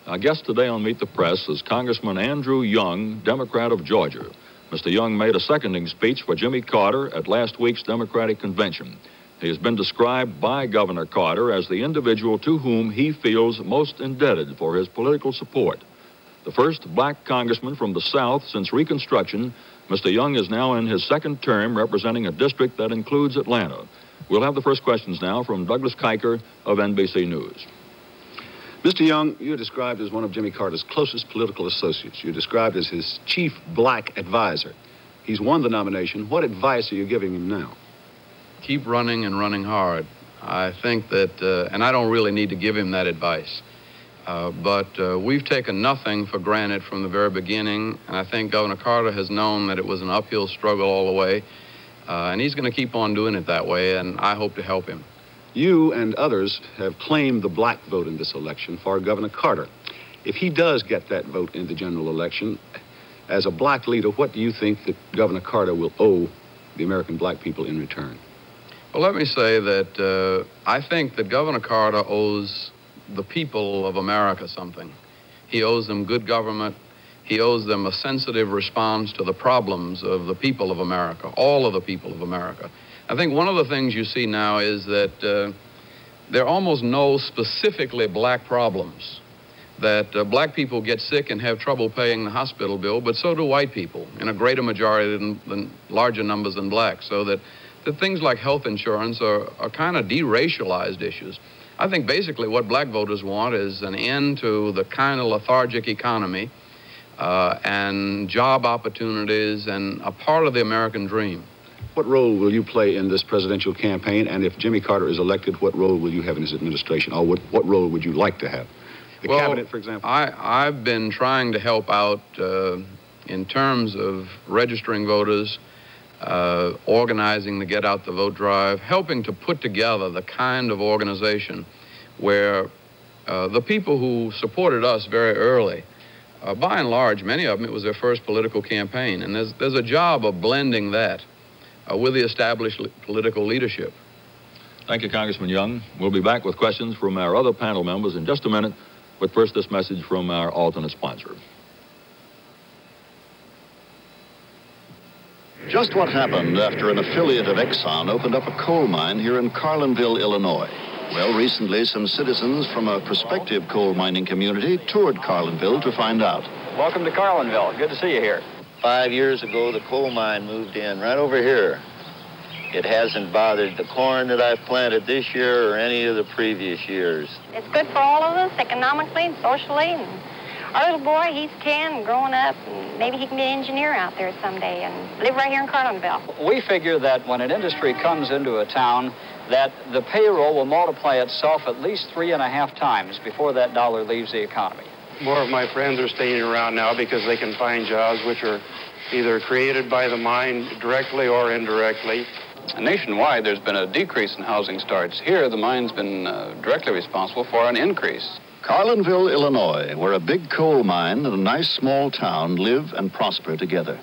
Our guest today on Meet the Press is Congressman Andrew Young, Democrat of Georgia. Mr. Young made a seconding speech for Jimmy Carter at last week's Democratic Convention. He has been described by Governor Carter as the individual to whom he feels most indebted for his political support. The first black congressman from the South since Reconstruction, Mr. Young is now in his second term representing a district that includes Atlanta. We'll have the first questions now from Douglas Kiker of NBC News. Mr. Young, you're described as one of Jimmy Carter's closest political associates. You're described as his chief black advisor. He's won the nomination. What advice are you giving him now? Keep running and running hard. I think that, and I don't really need to give him that advice, but we've taken nothing for granted from the very beginning, and I think Governor Carter has known that it was an uphill struggle all the way, and he's going to keep on doing it that way, and I hope to help him. You and others have claimed the black vote in this election for Governor Carter. If he does get that vote in the general election, as a black leader, what do you think that Governor Carter will owe the American black people in return? Well, let me say that I think that Governor Carter owes the people of America something. He owes them good government. He owes them a sensitive response to the problems of the people of America, all of the people of America. I think one of the things you see now is that there are almost no specifically black problems. That black people get sick and have trouble paying the hospital bill, but so do white people in a greater majority than larger numbers than blacks. So that things like health insurance are kind of deracialized issues. I think basically what black voters want is an end to the kind of lethargic economy and job opportunities and a part of the American dream. What role will you play in this presidential campaign? And if Jimmy Carter is elected, what role will you have in his administration? Or what role would you like to have? The cabinet, for example? I've been trying to help out in terms of registering voters, organizing the Get Out the Vote drive, helping to put together the kind of organization where the people who supported us very early, by and large, many of them, it was their first political campaign. And there's a job of blending that with the established political leadership. Thank you, Congressman Young. We'll be back with questions from our other panel members in just a minute, but first this message from our alternate sponsor. Just what happened after an affiliate of Exxon opened up a coal mine here in Carlinville, Illinois? Well, recently some citizens from a prospective coal mining community toured Carlinville to find out. Welcome to Carlinville. Good to see you here. 5 years ago, the coal mine moved in right over here. It hasn't bothered the corn that I've planted this year or any of the previous years. It's good for all of us, economically and socially. And our little boy, he's 10, growing up, and maybe he can be an engineer out there someday and live right here in Carlinville. We figure that when an industry comes into a town, that the payroll will multiply itself at least 3.5 times before that dollar leaves the economy. More of my friends are staying around now because they can find jobs which are either created by the mine directly or indirectly. Nationwide, there's been a decrease in housing starts. Here, the mine's been directly responsible for an increase. Carlinville, Illinois, where a big coal mine and a nice small town live and prosper together.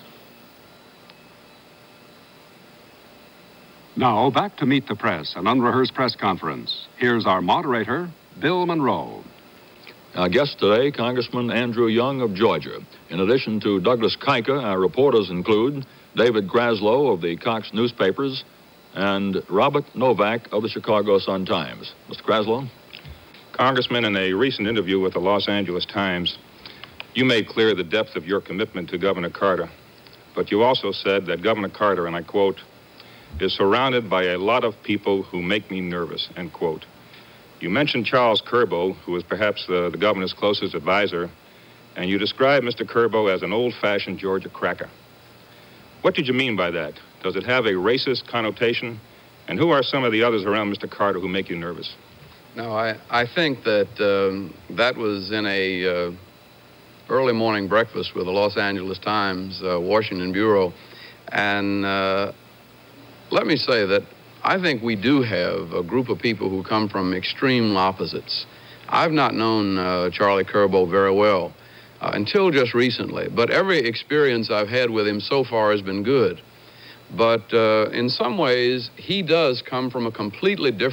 Now, back to Meet the Press, an unrehearsed press conference. Here's our moderator, Bill Monroe. Our guest today, Congressman Andrew Young of Georgia. In addition to Douglas Kiker, our reporters include David Graslow of the Cox newspapers and Robert Novak of the Chicago Sun-Times. Mr. Graslow? Congressman, in a recent interview with the Los Angeles Times, you made clear the depth of your commitment to Governor Carter. But you also said that Governor Carter, and I quote, is surrounded by a lot of people who make me nervous, end quote. You mentioned Charles Curbo, who was perhaps the governor's closest advisor, and you described Mr. Curbo as an old-fashioned Georgia cracker. What did you mean by that? Does it have a racist connotation? And who are some of the others around Mr. Carter who make you nervous? No, I think that that was in a early morning breakfast with the Los Angeles Times, Washington Bureau. And let me say that I think we do have a group of people who come from extreme opposites. I've not known Charlie Curbo very well until just recently, but every experience I've had with him so far has been good. But in some ways, he does come from a completely different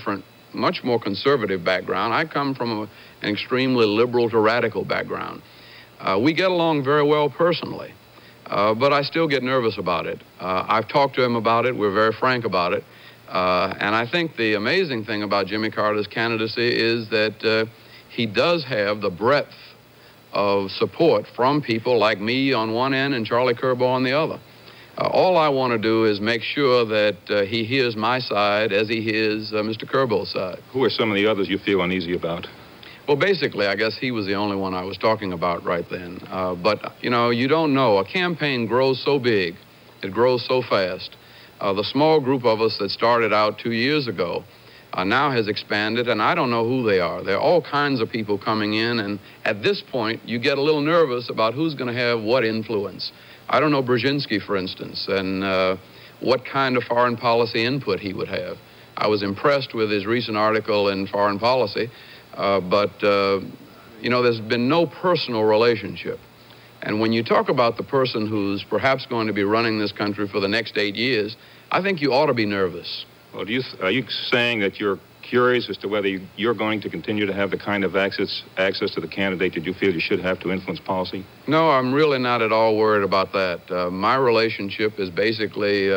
much more conservative background. I come from an extremely liberal to radical background. We get along very well personally, but I still get nervous about it. I've talked to him about it. We're very frank about it. And I think the amazing thing about Jimmy Carter's candidacy is that he does have the breadth of support from people like me on one end and Charlie Kerbo on the other. All I want to do is make sure that he hears my side as he hears Mr. Kerbo's side. Who are some of the others you feel uneasy about? Well, basically, I guess he was the only one I was talking about right then. But, you know, you don't know. A campaign grows so big. It grows so fast. The small group of us that started out 2 years ago now has expanded, and I don't know who they are. There are all kinds of people coming in, and at this point, you get a little nervous about who's going to have what influence. I don't know Brzezinski, for instance, and what kind of foreign policy input he would have. I was impressed with his recent article in Foreign Policy, but, you know, there's been no personal relationship. And when you talk about the person who's perhaps going to be running this country for the next 8 years, I think you ought to be nervous. Well, are you saying that you're curious as to whether you're going to continue to have the kind of access to the candidate that you feel you should have to influence policy? No, I'm really not at all worried about that. My relationship is basically,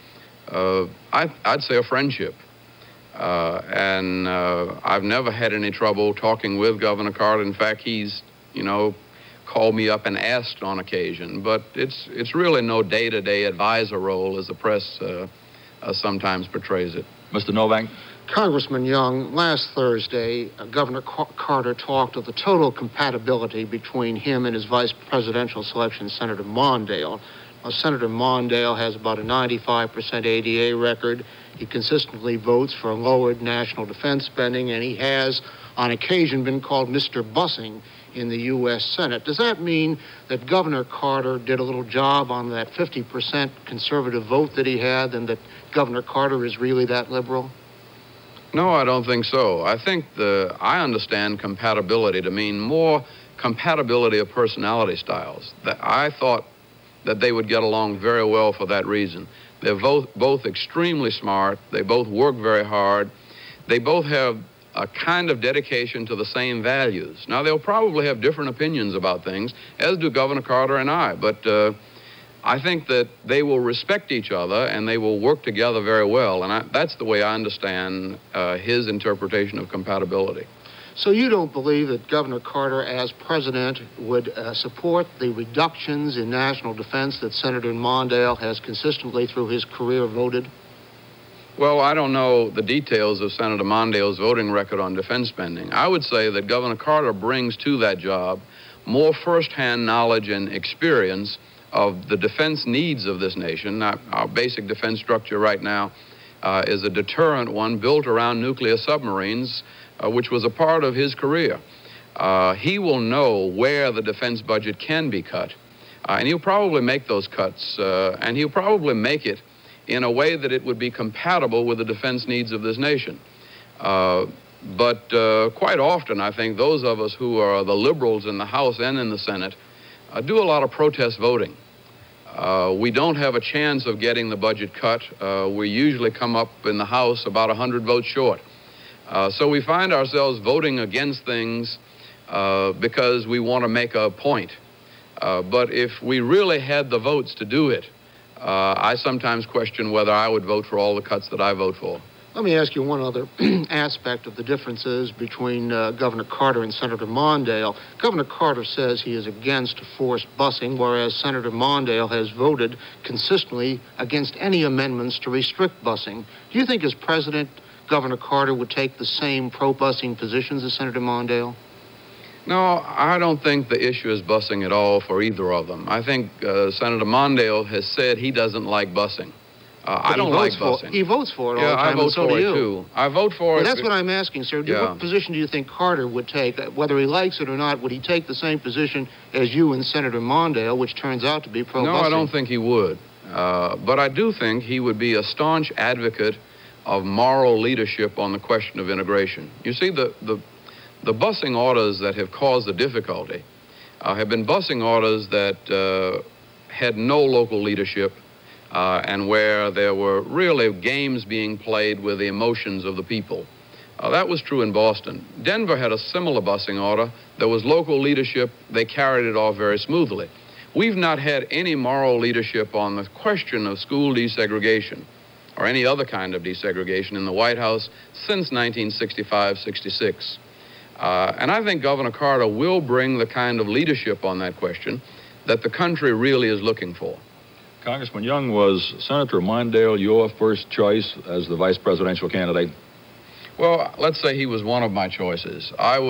I'd say a friendship. And I've never had any trouble talking with Governor Carter. In fact, he's, you know, called me up and asked on occasion. But it's really no day-to-day advisor role as the press sometimes portrays it. Mr. Novak? Congressman Young, last Thursday, Governor Carter talked of the total compatibility between him and his vice presidential selection, Senator Mondale. Now, Senator Mondale has about a 95% ADA record. He consistently votes for lowered national defense spending, and he has, on occasion, been called Mr. Bussing in the U.S. Senate. Does that mean that Governor Carter did a little job on that 50% conservative vote that he had, and that Governor Carter is really that liberal? No, I don't think so. I think I understand compatibility to mean more compatibility of personality styles. I thought that they would get along very well for that reason. They're both extremely smart. They both work very hard. They both have a kind of dedication to the same values. Now, they'll probably have different opinions about things, as do Governor Carter and I, but I think that they will respect each other and they will work together very well, and that's the way I understand his interpretation of compatibility. So you don't believe that Governor Carter, as president, would support the reductions in national defense that Senator Mondale has consistently through his career voted? Well, I don't know the details of Senator Mondale's voting record on defense spending. I would say that Governor Carter brings to that job more firsthand knowledge and experience of the defense needs of this nation. Our basic defense structure right now is a deterrent one built around nuclear submarines, which was a part of his career. He will know where the defense budget can be cut, and he'll probably make those cuts, and he'll probably make it in a way that it would be compatible with the defense needs of this nation. But quite often, I think those of us who are the liberals in the House and in the Senate do a lot of protest voting. We don't have a chance of getting the budget cut. We usually come up in the House about 100 votes short. So we find ourselves voting against things because we want to make a point. But if we really had the votes to do it, I sometimes question whether I would vote for all the cuts that I vote for. Let me ask you one other aspect of the differences between Governor Carter and Senator Mondale. Governor Carter says he is against forced busing, whereas Senator Mondale has voted consistently against any amendments to restrict busing. Do you think as president, Governor Carter would take the same pro-busing positions as Senator Mondale? No, I don't think the issue is busing at all for either of them. I think Senator Mondale has said he doesn't like busing. I don't like busing. He votes for it all the time, and so do you. Yeah, I vote for it, too. I vote for it. Well, that's what I'm asking, sir. What position do you think Carter would take? Whether he likes it or not, would he take the same position as you and Senator Mondale, which turns out to be pro-busing? No, I don't think he would. But I do think he would be a staunch advocate of moral leadership on the question of integration. You see, the busing orders that have caused the difficulty have been busing orders that had no local leadership and where there were really games being played with the emotions of the people. That was true in Boston. Denver had a similar busing order. There was local leadership. They carried it off very smoothly. We've not had any moral leadership on the question of school desegregation or any other kind of desegregation in the White House since 1965-66. And I think Governor Carter will bring the kind of leadership on that question that the country really is looking for. Congressman Young, was Senator Mondale your first choice as the vice presidential candidate? Well, let's say he was one of my choices.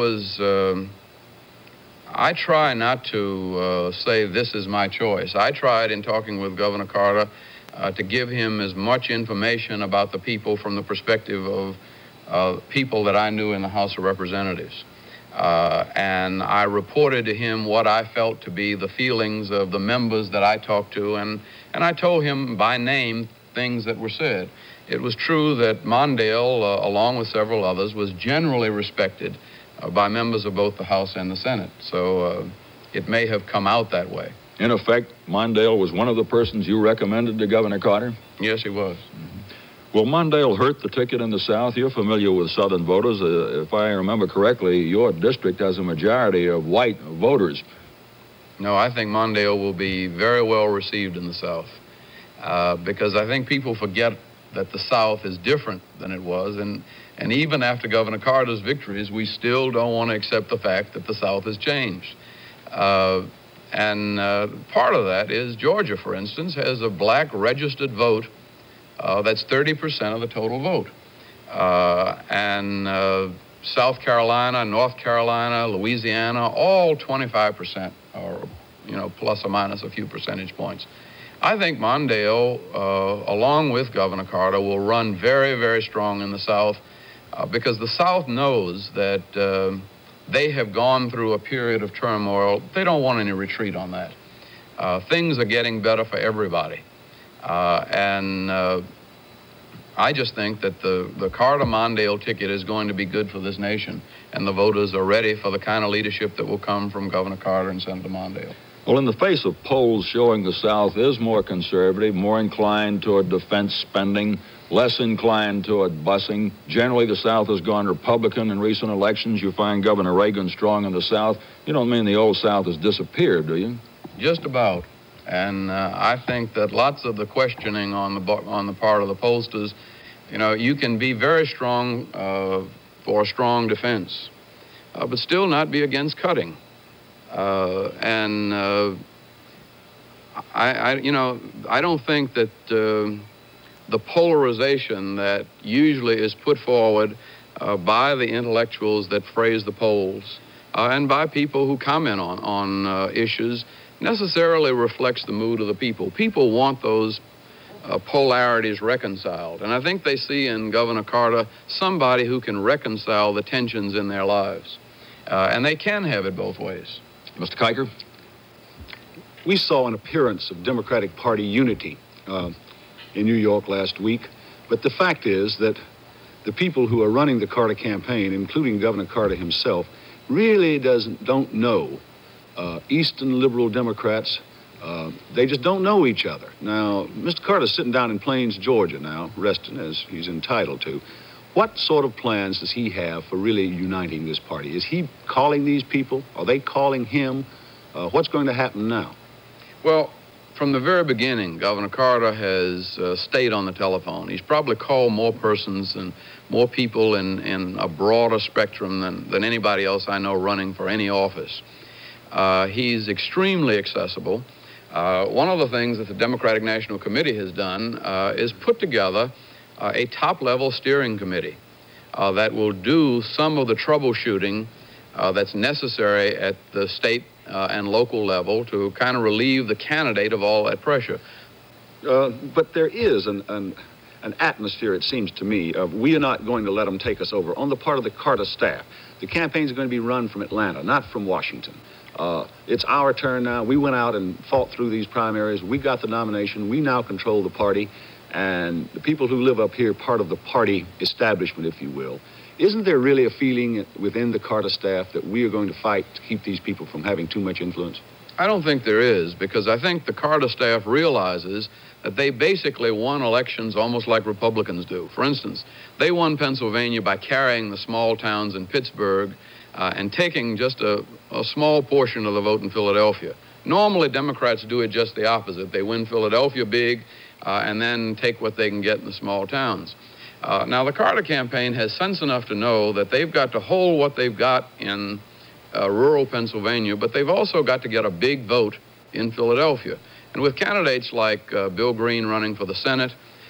I try not to say this is my choice. I tried in talking with Governor Carter to give him as much information about the people from the perspective of people that I knew in the House of Representatives. And I reported to him what I felt to be the feelings of the members that I talked to, and I told him by name things that were said. It was true that Mondale, along with several others, was generally respected by members of both the House and the Senate. So it may have come out that way. In effect, Mondale was one of the persons you recommended to Governor Carter? Yes, he was. Will Mondale hurt the ticket in the South? You're familiar with Southern voters. If I remember correctly, your district has a majority of white voters. No, I think Mondale will be very well received in the South because I think people forget that the South is different than it was. And even after Governor Carter's victories, we still don't want to accept the fact that the South has changed. And part of that is Georgia, for instance, has a black registered vote that's 30% of the total vote. And South Carolina, North Carolina, Louisiana, all 25%, or, plus or minus a few percentage points. I think Mondale, along with Governor Carter, will run very, very strong in the South because the South knows that they have gone through a period of turmoil. They don't want any retreat on that. Things are getting better for everybody. And I just think that the Carter-Mondale ticket is going to be good for this nation, and the voters are ready for the kind of leadership that will come from Governor Carter and Senator Mondale. Well, in the face of polls showing the South is more conservative, more inclined toward defense spending, less inclined toward busing, generally the South has gone Republican in recent elections. You find Governor Reagan strong in the South. You don't mean the old South has disappeared, do you? Just about. And I think that lots of the questioning on the part of the pollsters, you can be very strong for a strong defense, but still not be against cutting. I don't think that the polarization that usually is put forward by the intellectuals that phrase the polls and by people who comment on issues necessarily reflects the mood of the people. People want those polarities reconciled, and I think they see in Governor Carter somebody who can reconcile the tensions in their lives, and they can have it both ways. Mr. Kiker? We saw an appearance of Democratic Party unity in New York last week, but the fact is that the people who are running the Carter campaign, including Governor Carter himself, really don't know Eastern liberal Democrats. They just don't know each other. Now, Mr. Carter's sitting down in Plains, Georgia now, resting as he's entitled to. What sort of plans does he have for really uniting this party? Is he calling these people? Are they calling him? What's going to happen now? Well, from the very beginning, Governor Carter has stayed on the telephone. He's probably called more persons and more people in a broader spectrum than anybody else I know running for any office. He's extremely accessible. One of the things that the Democratic National Committee has done is put together a top-level steering committee that will do some of the troubleshooting that's necessary at the state and local level to kind of relieve the candidate of all that pressure. But there is an atmosphere, it seems to me, of we are not going to let them take us over on the part of the Carter staff. The campaigns are going to be run from Atlanta, not from Washington. It's our turn now. We went out and fought through these primaries. We got the nomination. We now control the party. And the people who live up here, part of the party establishment, if you will, Isn't there really a feeling within the Carter staff that we are going to fight to keep these people from having too much influence? I don't think there is, because I think the Carter staff realizes that they basically won elections almost like Republicans do. For instance, they won Pennsylvania by carrying the small towns in Pittsburgh and taking just a small portion of the vote in Philadelphia. Normally, Democrats do it just the opposite. They win Philadelphia big and then take what they can get in the small towns. Now, the Carter campaign has sense enough to know that they've got to hold what they've got in rural Pennsylvania, but they've also got to get a big vote in Philadelphia. And with candidates like Bill Green running for the Senate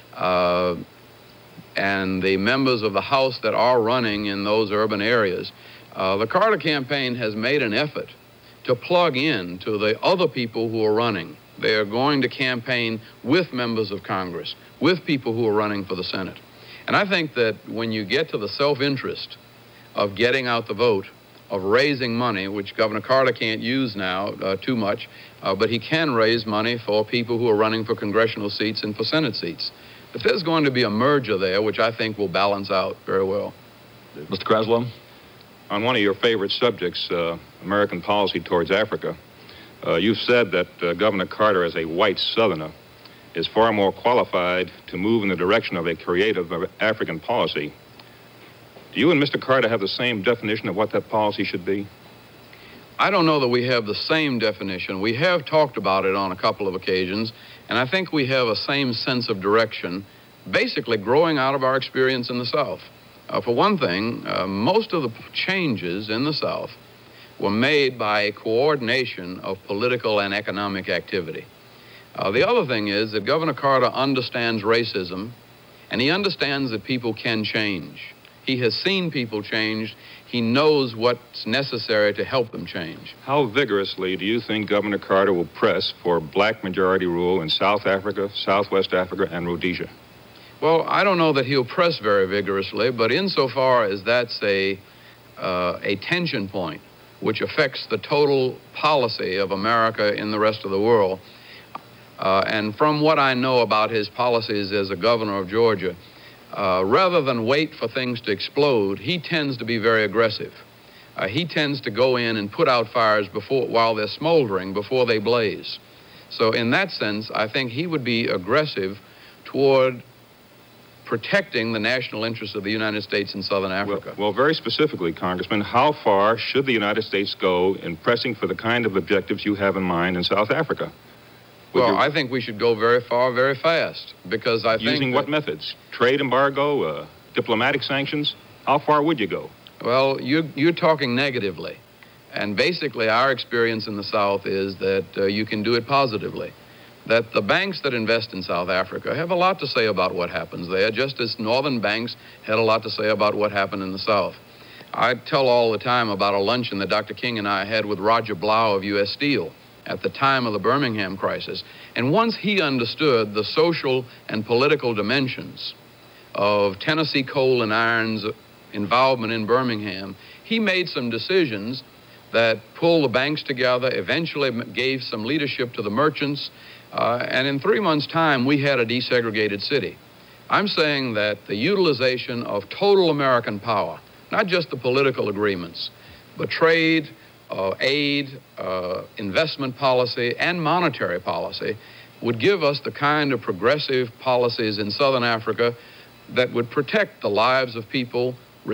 and the members of the House that are running in those urban areas, the Carter campaign has made an effort to plug in to the other people who are running. They are going to campaign with members of Congress, with people who are running for the Senate. And I think that when you get to the self-interest of getting out the vote, of raising money, which Governor Carter can't use now too much, but he can raise money for people who are running for congressional seats and for Senate seats. But there's going to be a merger there, which I think will balance out very well. Mr. Kraslow? On one of your favorite subjects, American policy towards Africa, you've said that Governor Carter, as a white Southerner, is far more qualified to move in the direction of a creative African policy. Do you and Mr. Carter have the same definition of what that policy should be? I don't know that we have the same definition. We have talked about it on a couple of occasions, and I think we have a same sense of direction, basically growing out of our experience in the South. For one thing, most of the changes in the South were made by a coordination of political and economic activity. The other thing is that Governor Carter understands racism, and he understands that people can change. He has seen people change. He knows what's necessary to help them change. How vigorously do you think Governor Carter will press for black majority rule in South Africa, Southwest Africa, and Rhodesia? Well, I don't know that he'll press very vigorously, but insofar as that's a tension point which affects the total policy of America in the rest of the world, and from what I know about his policies as a governor of Georgia, rather than wait for things to explode, he tends to be very aggressive. He tends to go in and put out fires while they're smoldering, before they blaze. So in that sense, I think he would be aggressive toward protecting the national interests of the United States in Southern Africa. Well, very specifically, Congressman, how far should the United States go in pressing for the kind of objectives you have in mind in South Africa? Well, I think we should go very far, very fast, because I think... Using what methods? Trade embargo, diplomatic sanctions? How far would you go? Well, you're talking negatively. And basically, our experience in the South is that you can do it positively. That the banks that invest in South Africa have a lot to say about what happens there, just as northern banks had a lot to say about what happened in the South. I tell all the time about a luncheon that Dr. King and I had with Roger Blau of U.S. Steel at the time of the Birmingham crisis. And once he understood the social and political dimensions of Tennessee Coal and Iron's involvement in Birmingham, he made some decisions that pulled the banks together, eventually gave some leadership to the merchants, and in 3 months' time, we had a desegregated city. I'm saying that the utilization of total American power, not just the political agreements, but trade, aid, investment policy, and monetary policy, would give us the kind of progressive policies in Southern Africa that would protect the lives of people,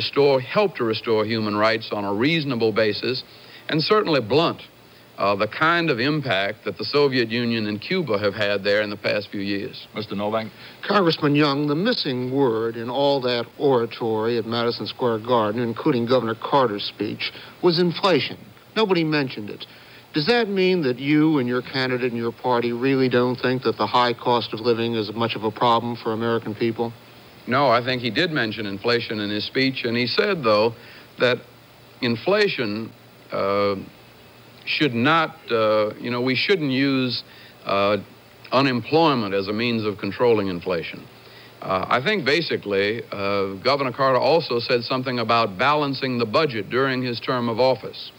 help to restore human rights on a reasonable basis, and certainly blunt the kind of impact that the Soviet Union and Cuba have had there in the past few years. Mr. Novak? Congressman Young, the missing word in all that oratory at Madison Square Garden, including Governor Carter's speech, was inflation. Nobody mentioned it. Does that mean that you and your candidate and your party really don't think that the high cost of living is much of a problem for American people? No, I think he did mention inflation in his speech, and he said, though, that inflation should not, we shouldn't use unemployment as a means of controlling inflation. I think basically Governor Carter also said something about balancing the budget during his term of office.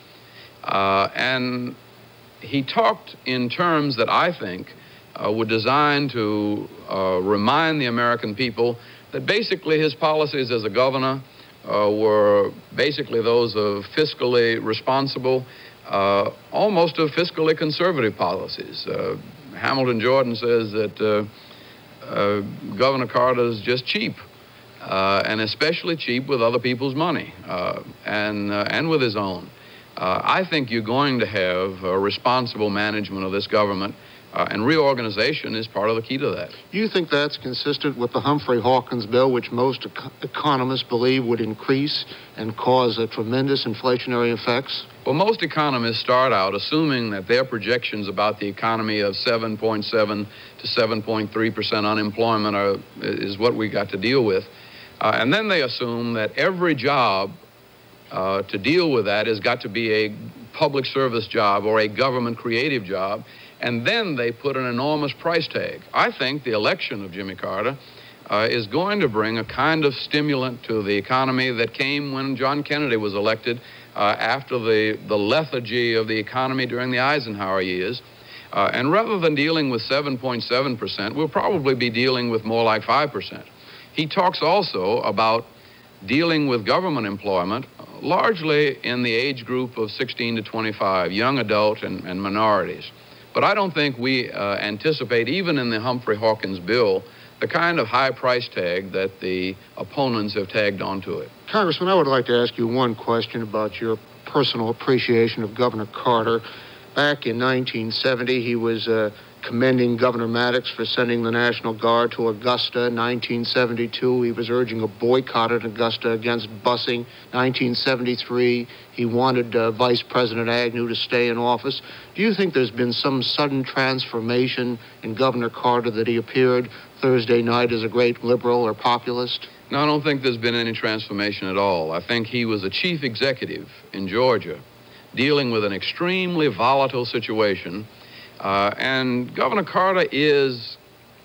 And he talked in terms that I think were designed to remind the American people that basically his policies as a governor were basically those of fiscally responsible, almost of fiscally conservative policies. Hamilton Jordan says that Governor Carter is just cheap, and especially cheap with other people's money and with his own. I think you're going to have a responsible management of this government, and reorganization is part of the key to that. Do you think that's consistent with the Humphrey-Hawkins bill, which most economists believe would increase and cause tremendous inflationary effects? Well, most economists start out assuming that their projections about the economy of 7.7 to 7.3% unemployment is what we got to deal with. And then they assume that every job to deal with that has got to be a public service job or a government creative job. And then they put an enormous price tag. I think the election of Jimmy Carter is going to bring a kind of stimulant to the economy that came when John Kennedy was elected after the lethargy of the economy during the Eisenhower years. And rather than dealing with 7.7%, we'll probably be dealing with more like 5%. He talks also about dealing with government employment largely in the age group of 16 to 25, young adult and minorities. But I don't think we anticipate, even in the Humphrey-Hawkins bill, the kind of high price tag that the opponents have tagged onto it. Congressman, I would like to ask you one question about your personal appreciation of Governor Carter. Back in 1970, he was commending Governor Maddox for sending the National Guard to Augusta. 1972, he was urging a boycott at Augusta against busing. 1973, he wanted Vice President Agnew to stay in office. Do you think there's been some sudden transformation in Governor Carter, that he appeared Thursday night as a great liberal or populist? No, I don't think there's been any transformation at all. I think he was a chief executive in Georgia dealing with an extremely volatile situation. And Governor Carter is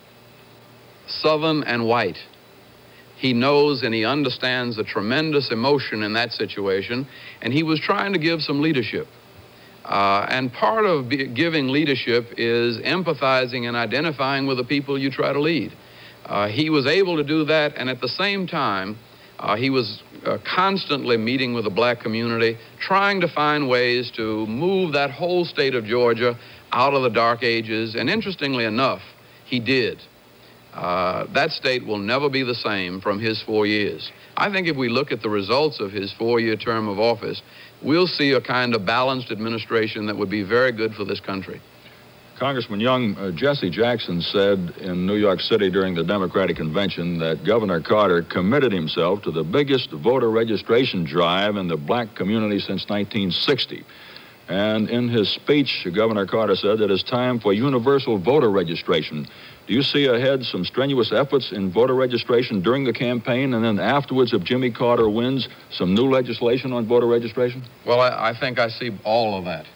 Southern and white. He knows and he understands the tremendous emotion in that situation, and he was trying to give some leadership. And part of giving leadership is empathizing and identifying with the people you try to lead. He was able to do that, and at the same time, he was constantly meeting with the black community, trying to find ways to move that whole state of Georgia out of the dark ages, and interestingly enough, he did. That state will never be the same from his 4 years. I think if we look at the results of his 4-year term of office, we'll see a kind of balanced administration that would be very good for this country. Congressman Young, Jesse Jackson said in New York City during the Democratic Convention that Governor Carter committed himself to the biggest voter registration drive in the black community since 1960. And in his speech, Governor Carter said that it's time for universal voter registration. Do you see ahead some strenuous efforts in voter registration during the campaign, and then afterwards, if Jimmy Carter wins, some new legislation on voter registration? Well, I think I see all of that.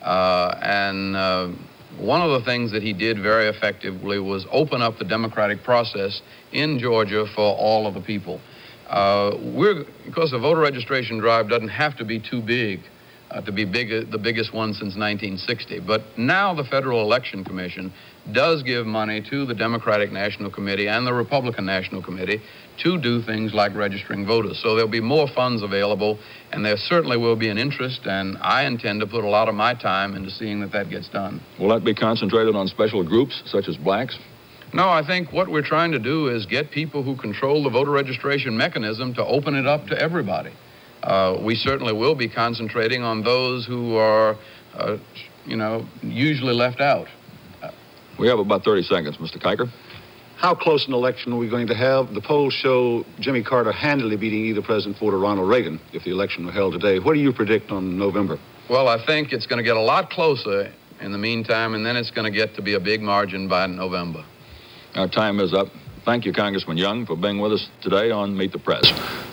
One of the things that he did very effectively was open up the democratic process in Georgia for all of the people. Because the voter registration drive doesn't have to be too big to be the biggest one since 1960. But now the Federal Election Commission does give money to the Democratic National Committee and the Republican National Committee to do things like registering voters. So there'll be more funds available, and there certainly will be an interest, and I intend to put a lot of my time into seeing that that gets done. Will that be concentrated on special groups, such as blacks? No, I think what we're trying to do is get people who control the voter registration mechanism to open it up to everybody. We certainly will be concentrating on those who are, usually left out. We have about 30 seconds, Mr. Kiker. How close an election are we going to have? The polls show Jimmy Carter handily beating either President Ford or Ronald Reagan if the election were held today. What do you predict on November? Well, I think it's going to get a lot closer in the meantime, and then it's going to get to be a big margin by November. Our time is up. Thank you, Congressman Young, for being with us today on Meet the Press.